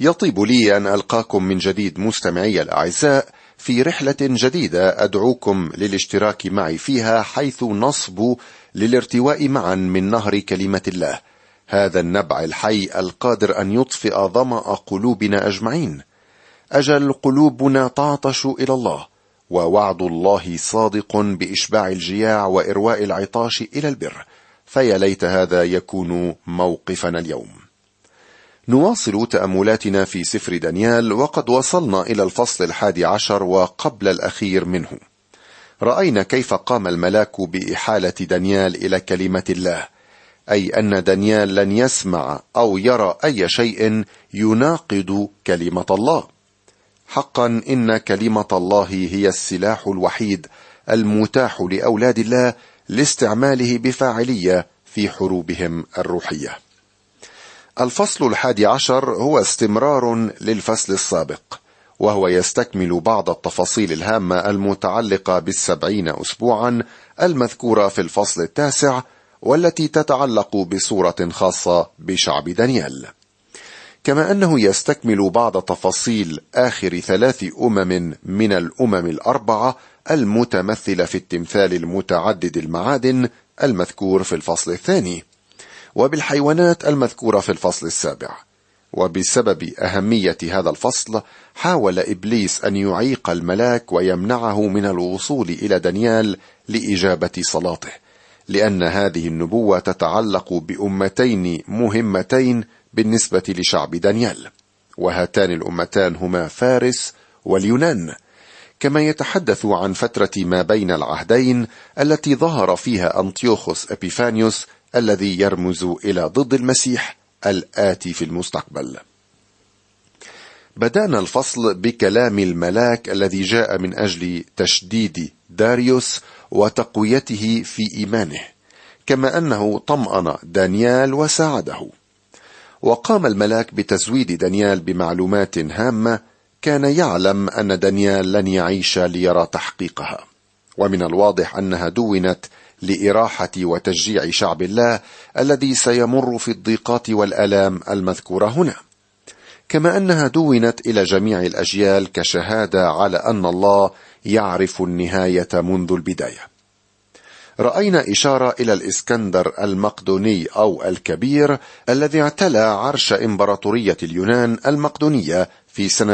يطيب لي أن ألقاكم من جديد مستمعي الأعزاء في رحلة جديدة أدعوكم للاشتراك معي فيها، حيث نصب للارتواء معا من نهر كلمة الله، هذا النبع الحي القادر أن يطفئ ظمأ قلوبنا أجمعين. أجل قلوبنا تعطش إلى الله، ووعد الله صادق بإشباع الجياع وإرواء العطاش إلى البر، فيا ليت هذا يكون موقفنا اليوم. نواصل تأملاتنا في سفر دانيال، وقد وصلنا إلى الفصل 11 وقبل الأخير منه. رأينا كيف قام الملاك بإحالة دانيال إلى كلمة الله، أي أن دانيال لن يسمع أو يرى أي شيء يناقض كلمة الله. حقا إن كلمة الله هي السلاح الوحيد المتاح لأولاد الله لاستعماله بفاعلية في حروبهم الروحية. الفصل 11 هو استمرار للفصل السابق، وهو يستكمل بعض التفاصيل الهامة المتعلقة ب70 أسبوعا المذكورة في الفصل 9، والتي تتعلق بصورة خاصة بشعب دانيال، كما أنه يستكمل بعض تفاصيل آخر 3 أمم من الأمم ال4 المتمثلة في التمثال المتعدد المعادن المذكور في الفصل 2، وبالحيوانات المذكورة في الفصل 7. وبسبب أهمية هذا الفصل حاول إبليس أن يعيق الملاك ويمنعه من الوصول إلى دانيال لإجابة صلاته، لأن هذه النبوة تتعلق بأمتين مهمتين بالنسبة لشعب دانيال، وهاتان الأمتان هما فارس واليونان، كما يتحدث عن فترة ما بين العهدين التي ظهر فيها أنطيوخوس إبيفانيوس الذي يرمز إلى ضد المسيح الآتي في المستقبل. بدأنا الفصل بكلام الملاك الذي جاء من أجل تشديد داريوس وتقويته في إيمانه، كما أنه طمأن دانيال وساعده. وقام الملاك بتزويد دانيال بمعلومات هامة كان يعلم أن دانيال لن يعيش ليرى تحقيقها، ومن الواضح أنها دونت لإراحة وتشجيع شعب الله الذي سيمر في الضيقات والآلام المذكورة هنا، كما أنها دونت إلى جميع الأجيال كشهادة على أن الله يعرف النهاية منذ البداية. رأينا إشارة إلى الإسكندر المقدوني أو الكبير الذي اعتلى عرش إمبراطورية اليونان المقدونية في سنة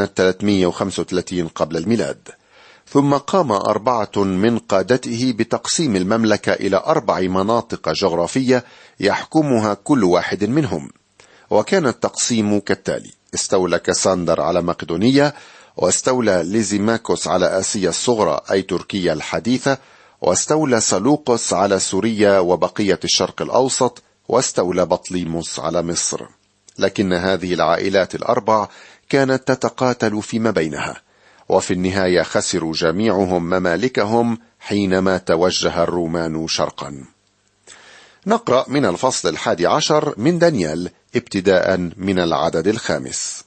335 قبل الميلاد، ثم قام 4 من قادته بتقسيم المملكة إلى 4 مناطق جغرافية يحكمها كل واحد منهم. وكان التقسيم كالتالي: استولى كاساندر على مقدونية، واستولى ليزيماكوس على آسيا الصغرى أي تركيا الحديثة، واستولى سلوقس على سوريا وبقية الشرق الأوسط، واستولى بطليموس على مصر. لكن هذه العائلات ال4 كانت تتقاتل فيما بينها، وفي النهاية خسروا جميعهم ممالكهم حينما توجه الرومان شرقا. نقرأ من الفصل 11 من دانيال ابتداء من العدد 5.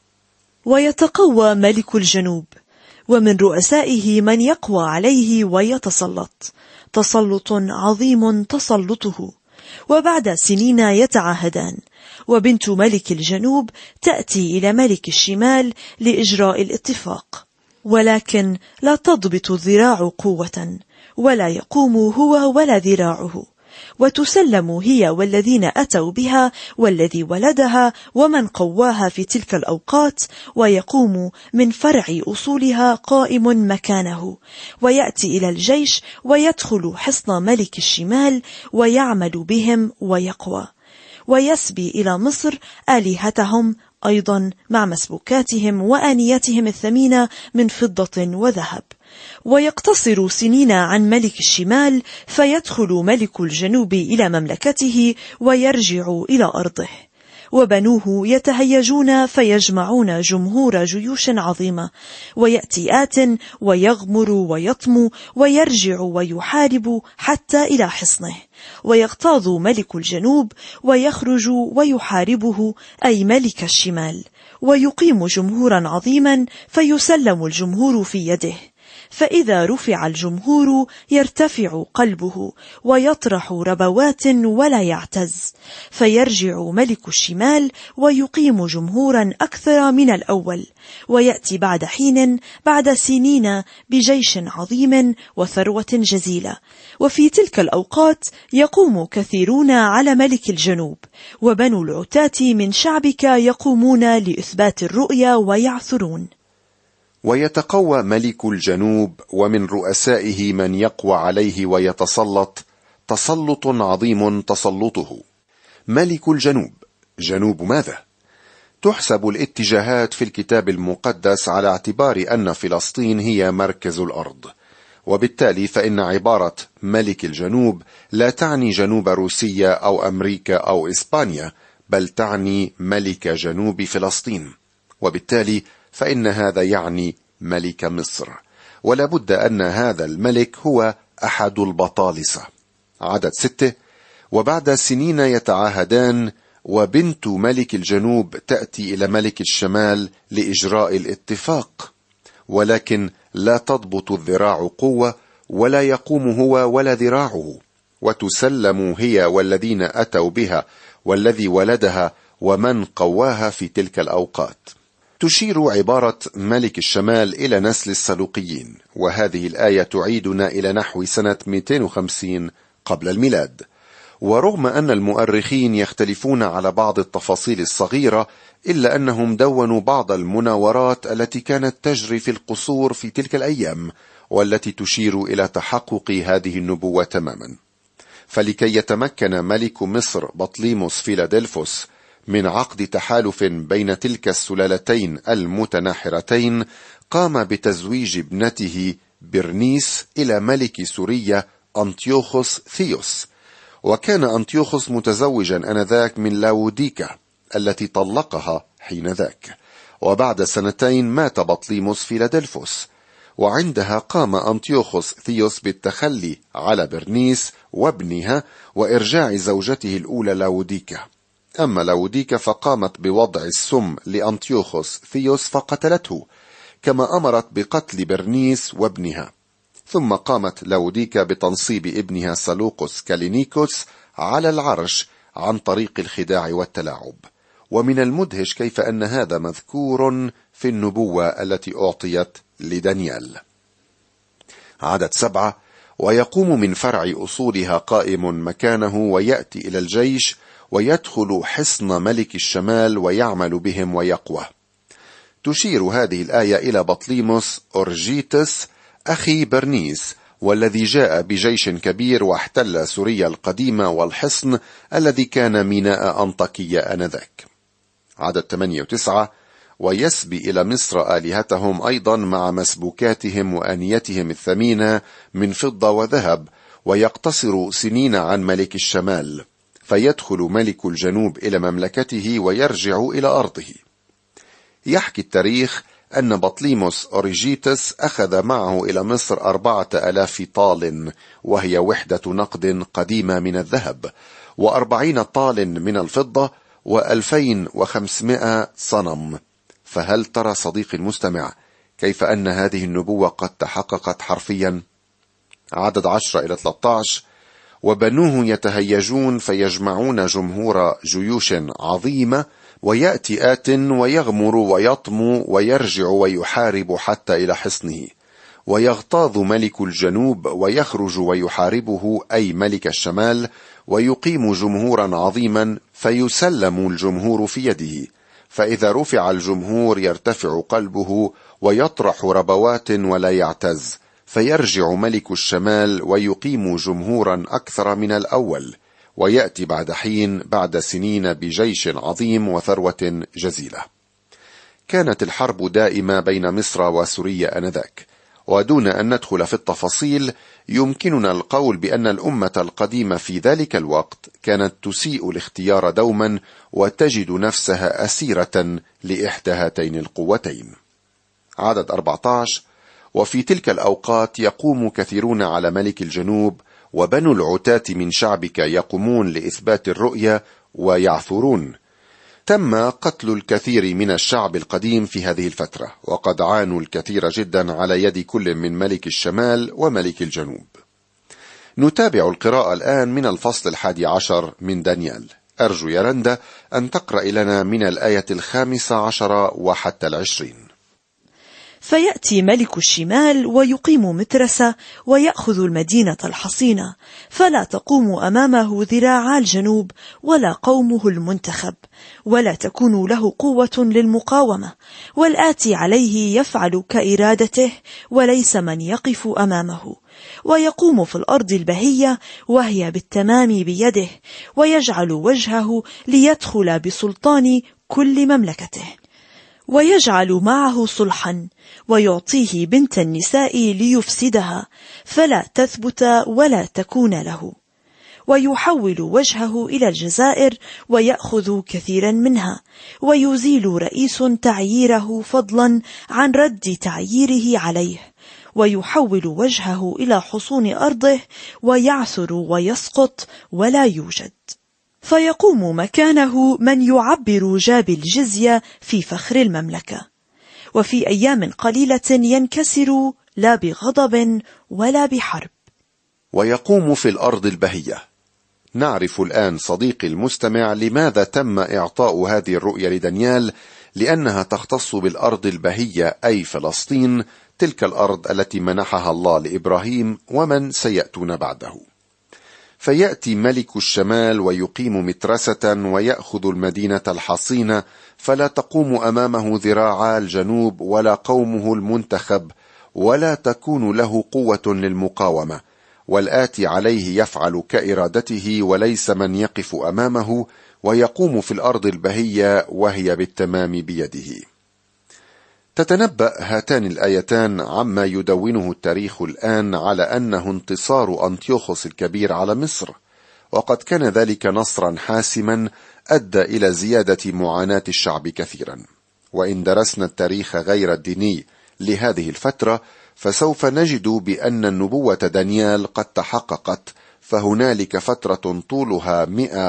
ويتقوى ملك الجنوب، ومن رؤسائه من يقوى عليه ويتسلط، تسلط عظيم تسلطه، وبعد سنين يتعاهدان. وبنت ملك الجنوب تأتي إلى ملك الشمال لإجراء الاتفاق، ولكن لا تضبط الذراع قوة، ولا يقوم هو ولا ذراعه، وتسلم هي والذين أتوا بها والذي ولدها ومن قواها في تلك الأوقات، ويقوم من فرع أصولها قائم مكانه، ويأتي إلى الجيش ويدخل حصن ملك الشمال ويعمل بهم ويقوى، ويسبي إلى مصر آلهتهم أيضا مع مسبوكاتهم وآنيتهم الثمينة من فضة وذهب. ويقتصر سنين عن ملك الشمال، فيدخل ملك الجنوب إلى مملكته ويرجع إلى أرضه. وبنوه يتهيجون فيجمعون جمهور جيوش عظيمة، ويأتي آت ويغمر ويطمو ويرجع ويحارب حتى إلى حصنه، ويغتاظ ملك الجنوب ويخرج ويحاربه أي ملك الشمال، ويقيم جمهورا عظيما فيسلم الجمهور في يده، فإذا رفع الجمهور يرتفع قلبه ويطرح ربوات ولا يعتز، فيرجع ملك الشمال ويقيم جمهورا أكثر من الأول، ويأتي بعد حين بعد سنين بجيش عظيم وثروة جزيلة. وفي تلك الأوقات يقوم كثيرون على ملك الجنوب، وبنو العتاة من شعبك يقومون لإثبات الرؤيا ويعثرون. ويتقوى ملك الجنوب ومن رؤسائه من يقوى عليه ويتسلط، تسلط عظيم تسلطه. ملك الجنوب، جنوب ماذا؟ تحسب الاتجاهات في الكتاب المقدس على اعتبار أن فلسطين هي مركز الأرض، وبالتالي فإن عبارة ملك الجنوب لا تعني جنوب روسيا أو أمريكا أو إسبانيا، بل تعني ملك جنوب فلسطين، وبالتالي فإن هذا يعني ملك مصر، ولا بد أن هذا الملك هو أحد البطالسة. عدد 6: وبعد سنين يتعاهدان، وبنت ملك الجنوب تأتي إلى ملك الشمال لإجراء الاتفاق، ولكن لا تضبط الذراع قوة، ولا يقوم هو ولا ذراعه، وتسلم هي والذين أتوا بها والذي ولدها ومن قواها في تلك الأوقات. تشير عبارة ملك الشمال إلى نسل السلوقيين، وهذه الآية تعيدنا إلى نحو سنة 250 قبل الميلاد. ورغم أن المؤرخين يختلفون على بعض التفاصيل الصغيرة، إلا أنهم دونوا بعض المناورات التي كانت تجري في القصور في تلك الأيام، والتي تشير إلى تحقق هذه النبوة تماما. فلكي يتمكن ملك مصر بطليموس فيلادلفوس من عقد تحالف بين تلك السلالتين المتناحرتين، قام بتزويج ابنته برنيس إلى ملك سوريا أنطيوخوس ثيوس. وكان أنطيوخوس متزوجا آنذاك من لاوديكا التي طلقها حينذاك، وبعد سنتين مات بطليموس فيلادلفوس، وعندها قام أنطيوخوس ثيوس بالتخلي على برنيس وابنها وإرجاع زوجته الأولى لاوديكا. أما لاوديكا فقامت بوضع السم لأنطيوخوس ثيوس فقتلته، كما أمرت بقتل برنيس وابنها. ثم قامت لاوديكا بتنصيب ابنها سلوقس كالينيكوس على العرش عن طريق الخداع والتلاعب. ومن المدهش كيف أن هذا مذكور في النبوة التي أعطيت لدانيال. عدد 7: ويقوم من فرع أصولها قائم مكانه، ويأتي إلى الجيش ويدخل حصن ملك الشمال ويعمل بهم ويقوى. تشير هذه الآية إلى بطليموس أورجيتس أخي برنيس، والذي جاء بجيش كبير واحتل سوريا القديمة والحصن الذي كان ميناء أنطاكية آنذاك. عدد 8 و9: ويسبي إلى مصر آلهتهم أيضا مع مسبوكاتهم وآنيتهم الثمينة من فضة وذهب، ويقتصر سنين عن ملك الشمال، فيدخل ملك الجنوب إلى مملكته ويرجع إلى أرضه. يحكي التاريخ أن بطليموس أوريجيتس أخذ معه إلى مصر 4000 طال، وهي وحدة نقد قديمة من الذهب، و40 طال من الفضة، و2500 صنم. فهل ترى صديقي المستمع كيف أن هذه النبوة قد تحققت حرفيا؟ عدد 10 إلى 13: وبنوه يتهيجون فيجمعون جمهور جيوش عظيمة، ويأتي آت ويغمر ويطمو ويرجع ويحارب حتى إلى حصنه، ويغتاظ ملك الجنوب ويخرج ويحاربه، أي ملك الشمال، ويقيم جمهورا عظيما، فيسلم الجمهور في يده. فإذا رفع الجمهور يرتفع قلبه ويطرح ربوات ولا يعتز، فيرجع ملك الشمال ويقيم جمهورا أكثر من الأول، ويأتي بعد حين بعد سنين بجيش عظيم وثروة جزيلة. كانت الحرب دائمة بين مصر وسوريا آنذاك، ودون أن ندخل في التفاصيل يمكننا القول بأن الأمة القديمة في ذلك الوقت كانت تسيء الاختيار دوما، وتجد نفسها أسيرة لإحدى هاتين القوتين. عدد 14: وفي تلك الأوقات يقوم كثيرون على ملك الجنوب، وبنو العتاة من شعبك يقومون لإثبات الرؤيا ويعثرون. تم قتل الكثير من الشعب القديم في هذه الفترة، وقد عانوا الكثير جدا على يد كل من ملك الشمال وملك الجنوب. نتابع القراءة الآن من الفصل 11 من دانيال. أرجو يا رندا أن تقرأ لنا من الآية 15 وحتى 20. فيأتي ملك الشمال ويقيم مترسة ويأخذ المدينة الحصينة، فلا تقوم أمامه ذراعا الجنوب ولا قومه المنتخب، ولا تكون له قوة للمقاومة، والآتي عليه يفعل كإرادته وليس من يقف أمامه، ويقوم في الأرض البهية وهي بالتمام بيده، ويجعل وجهه ليدخل بسلطان كل مملكته، ويجعل معه صلحا، ويعطيه بنت النساء ليفسدها فلا تثبت ولا تكون له، ويحول وجهه إلى الجزائر ويأخذ كثيرا منها، ويزيل رئيس تعييره فضلا عن رد تعييره عليه، ويحول وجهه إلى حصون أرضه ويعثر ويسقط ولا يوجد، فيقوم مكانه من يعبر جاب الجزية في فخر المملكة، وفي أيام قليلة ينكسر لا بغضب ولا بحرب. ويقوم في الأرض البهية. نعرف الآن صديقي المستمع لماذا تم إعطاء هذه الرؤية لدانيال، لأنها تختص بالأرض البهية أي فلسطين، تلك الأرض التي منحها الله لإبراهيم ومن سيأتون بعده. فيأتي ملك الشمال ويقيم مترسة ويأخذ المدينة الحصينة، فلا تقوم أمامه ذراعا الجنوب ولا قومه المنتخب، ولا تكون له قوة للمقاومة، والآتي عليه يفعل كإرادته وليس من يقف أمامه، ويقوم في الأرض البهية وهي بالتمام بيده. تتنبأ هاتان الآيتان عما يدونه التاريخ الآن على أنه انتصار أنطيوخوس الكبير على مصر، وقد كان ذلك نصرا حاسما أدى إلى زيادة معاناة الشعب كثيرا. وإن درسنا التاريخ غير الديني لهذه الفترة فسوف نجد بأن النبوة دانيال قد تحققت، فهنالك فترة طولها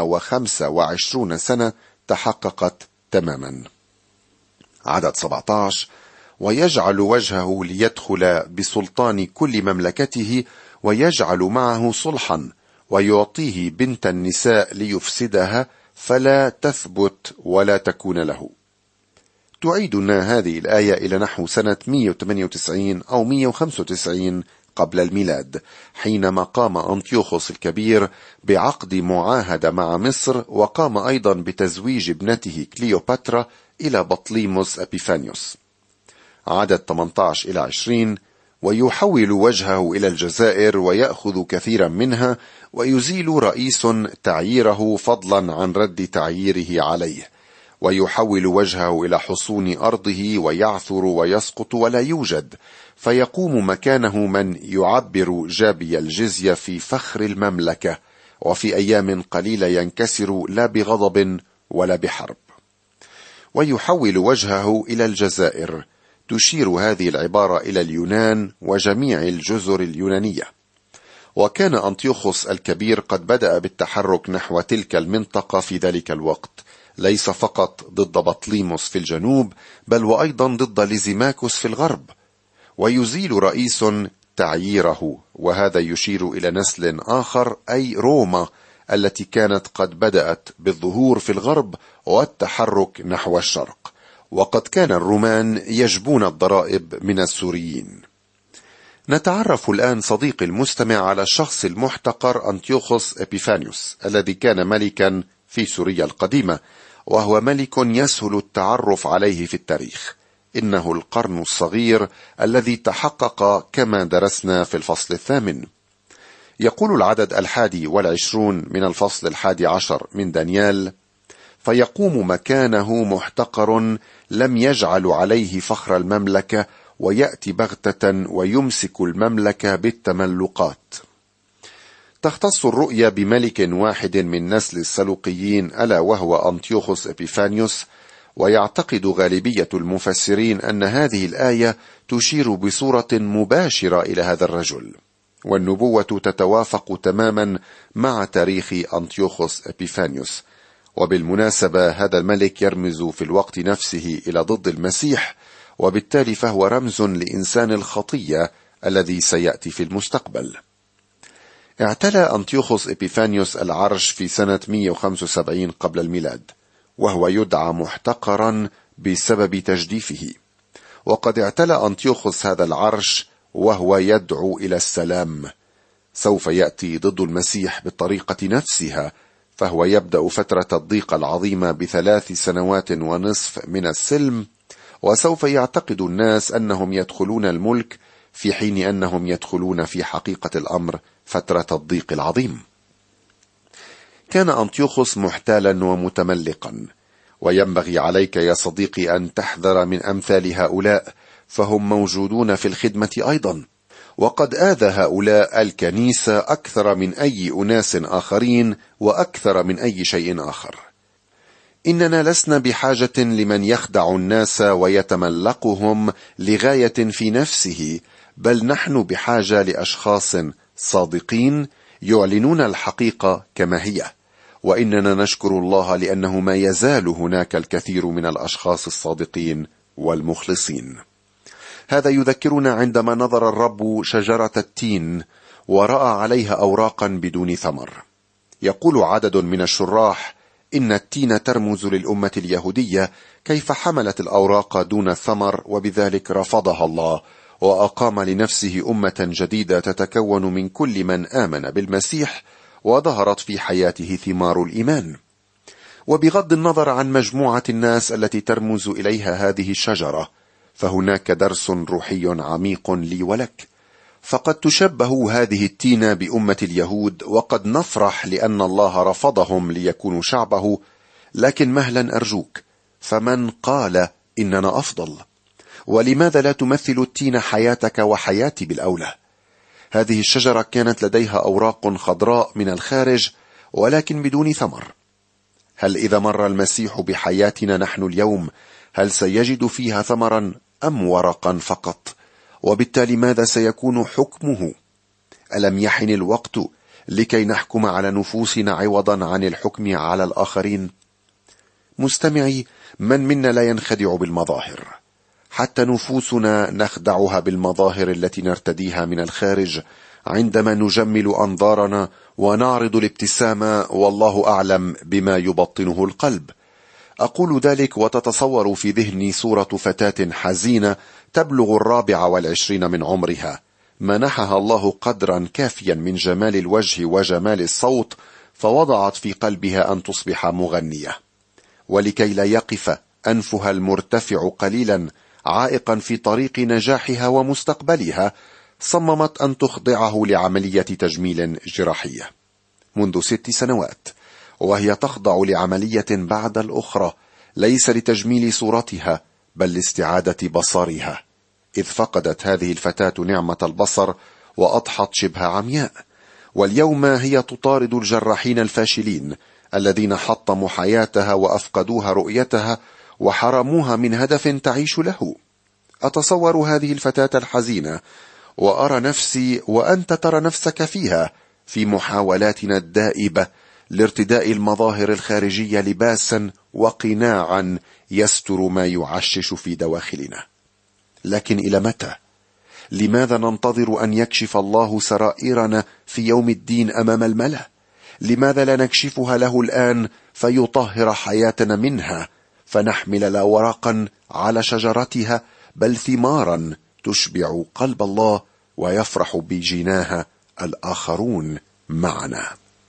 125 سنة تحققت تماما. عدد 17: ويجعل وجهه ليدخل بسلطان كل مملكته، ويجعل معه صلحا، ويعطيه بنت النساء ليفسدها فلا تثبت ولا تكون له. تعيدنا هذه الآية إلى نحو سنة 198 أو 195 قبل الميلاد، حينما قام أنطيوخوس الكبير بعقد معاهدة مع مصر، وقام أيضا بتزويج ابنته كليوباترا إلى بطليموس أبيفانيوس. عدد 18 إلى 20: ويحول وجهه إلى الجزائر ويأخذ كثيرا منها، ويزيل رئيس تعييره فضلا عن رد تعييره عليه، ويحول وجهه إلى حصون أرضه ويعثر ويسقط ولا يوجد، فيقوم مكانه من يعبر جابي الجزية في فخر المملكة، وفي أيام قليلة ينكسر لا بغضب ولا بحرب. ويحول وجهه إلى الجزائر، تشير هذه العبارة إلى اليونان وجميع الجزر اليونانية. وكان أنطيوخوس الكبير قد بدأ بالتحرك نحو تلك المنطقة في ذلك الوقت، ليس فقط ضد بطليموس في الجنوب، بل وأيضا ضد ليزيماكوس في الغرب، ويزيل رئيس تعييره، وهذا يشير إلى نسل آخر أي روما التي كانت قد بدأت بالظهور في الغرب والتحرك نحو الشرق، وقد كان الرومان يجبون الضرائب من السوريين. نتعرف الآن صديقي المستمع على الشخص المحتقر أنطيوخوس إبيفانيوس الذي كان ملكا في سوريا القديمة، وهو ملك يسهل التعرف عليه في التاريخ. إنه القرن الصغير الذي تحقق كما درسنا في الفصل 8. يقول العدد 21 من الفصل 11 من دانيال: فيقوم مكانه محتقر لم يجعل عليه فخر المملكة، ويأتي بغتة ويمسك المملكة بالتملقات. تختص الرؤيا بملك واحد من نسل السلوقيين، ألا وهو أنطيوخوس إبيفانيوس، ويعتقد غالبية المفسرين أن هذه الآية تشير بصورة مباشرة إلى هذا الرجل، والنبوة تتوافق تماما مع تاريخ أنطيوخوس إبيفانيوس، وبالمناسبة هذا الملك يرمز في الوقت نفسه إلى ضد المسيح، وبالتالي فهو رمز لإنسان الخطية الذي سيأتي في المستقبل. اعتلى أنطيوخوس إبيفانيوس العرش في سنة 175 قبل الميلاد، وهو يدعى محتقرا بسبب تجديفه. وقد اعتلى أنطيوخوس هذا العرش وهو يدعو إلى السلام. سوف يأتي ضد المسيح بالطريقة نفسها، فهو يبدأ فترة الضيق العظيمة ب3 سنوات ونصف من السلم، وسوف يعتقد الناس أنهم يدخلون الملك في حين أنهم يدخلون في حقيقة الأمر فترة الضيق العظيم. كان أنطيوخوس محتالا ومتملقا، وينبغي عليك يا صديقي أن تحذر من أمثال هؤلاء، فهم موجودون في الخدمة أيضا، وقد آذى هؤلاء الكنيسة أكثر من أي أناس آخرين وأكثر من أي شيء آخر. إننا لسنا بحاجة لمن يخدع الناس ويتملقهم لغاية في نفسه، بل نحن بحاجة لأشخاص صادقين يعلنون الحقيقة كما هي. وإننا نشكر الله لأنه ما يزال هناك الكثير من الأشخاص الصادقين والمخلصين. هذا يذكرنا عندما نظر الرب شجرة التين ورأى عليها أوراقا بدون ثمر. يقول عدد من الشراح إن التين ترمز للأمة اليهودية، كيف حملت الأوراق دون الثمر، وبذلك رفضها الله وأقام لنفسه أمة جديدة تتكون من كل من آمن بالمسيح، وظهرت في حياته ثمار الإيمان. وبغض النظر عن مجموعة الناس التي ترمز إليها هذه الشجرة، فهناك درس روحي عميق لي ولك. فقد تشبه هذه التينة بأمة اليهود، وقد نفرح لأن الله رفضهم ليكونوا شعبه، لكن مهلا أرجوك، فمن قال إننا أفضل؟ ولماذا لا تمثل التين حياتك وحياتي بالأولى؟ هذه الشجرة كانت لديها أوراق خضراء من الخارج ولكن بدون ثمر. هل إذا مر المسيح بحياتنا نحن اليوم، هل سيجد فيها ثمرا أم ورقا فقط؟ وبالتالي ماذا سيكون حكمه؟ ألم يحن الوقت لكي نحكم على نفوسنا عوضا عن الحكم على الآخرين؟ مستمعي، من منا لا ينخدع بالمظاهر؟ حتى نفوسنا نخدعها بالمظاهر التي نرتديها من الخارج، عندما نجمل أنظارنا ونعرض الابتسامة، والله أعلم بما يبطنه القلب. أقول ذلك وتتصور في ذهني صورة فتاة حزينة تبلغ 24 من عمرها، منحها الله قدرا كافيا من جمال الوجه وجمال الصوت، فوضعت في قلبها أن تصبح مغنية، ولكي لا يقف أنفها المرتفع قليلا عائقا في طريق نجاحها ومستقبلها، صممت أن تخضعه لعملية تجميل جراحية منذ 6 سنوات، وهي تخضع لعملية بعد الأخرى، ليس لتجميل صورتها بل لاستعادة بصرها، إذ فقدت هذه الفتاة نعمة البصر وأضحت شبه عمياء. واليوم هي تطارد الجراحين الفاشلين الذين حطموا حياتها وأفقدوها رؤيتها وحرموها من هدف تعيش له. أتصور هذه الفتاة الحزينة وأرى نفسي وأنت ترى نفسك فيها، في محاولاتنا الدائبة لارتداء المظاهر الخارجية لباسا وقناعا يستر ما يعشش في دواخلنا. لكن إلى متى؟ لماذا ننتظر أن يكشف الله سرائرنا في يوم الدين أمام الملأ؟ لماذا لا نكشفها له الآن فيطهر حياتنا منها، فنحمل لا ورقا على شجرتها بل ثمارا تشبع قلب الله ويفرح بجناها الآخرون معنا؟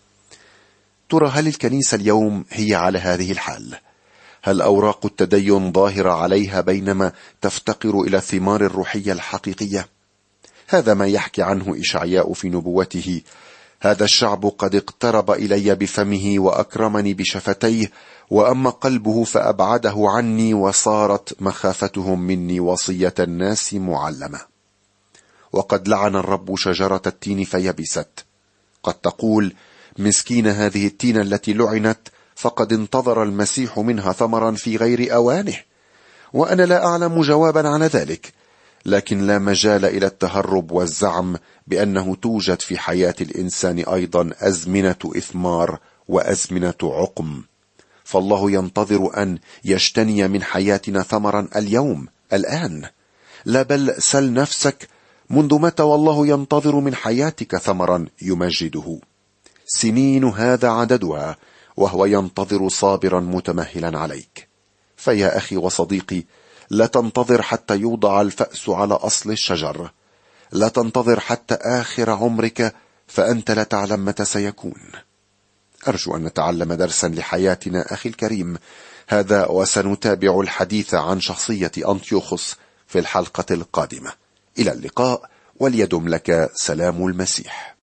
ترى هل الكنيسة اليوم هي على هذه الحال؟ هل أوراق التدين ظاهرة عليها بينما تفتقر إلى الثمار الروحية الحقيقية؟ هذا ما يحكي عنه إشعياء في نبوته: هذا الشعب قد اقترب إلي بفمه وأكرمني بشفتيه، وأما قلبه فأبعده عني، وصارت مخافتهم مني وصية الناس معلمة. وقد لعن الرب شجرة التين فيبست. قد تقول: مسكين هذه التين التي لعنت، فقد انتظر المسيح منها ثمرا في غير أوانه. وأنا لا أعلم جوابا على ذلك، لكن لا مجال إلى التهرب والزعم بأنه توجد في حياة الإنسان أيضا أزمنة إثمار وأزمنة عقم. فالله ينتظر أن يجتني من حياتنا ثمرا اليوم الآن. لا بل سل نفسك منذ متى والله ينتظر من حياتك ثمرا يمجده. سنين هذا عددها وهو ينتظر صابرا متمهلا عليك. فيا أخي وصديقي، لا تنتظر حتى يوضع الفأس على أصل الشجر، لا تنتظر حتى آخر عمرك، فأنت لا تعلم متى سيكون. أرجو أن نتعلم درسا لحياتنا أخي الكريم هذا، وسنتابع الحديث عن شخصية أنطيوخوس في الحلقة القادمة. إلى اللقاء، وليدم لك سلام المسيح.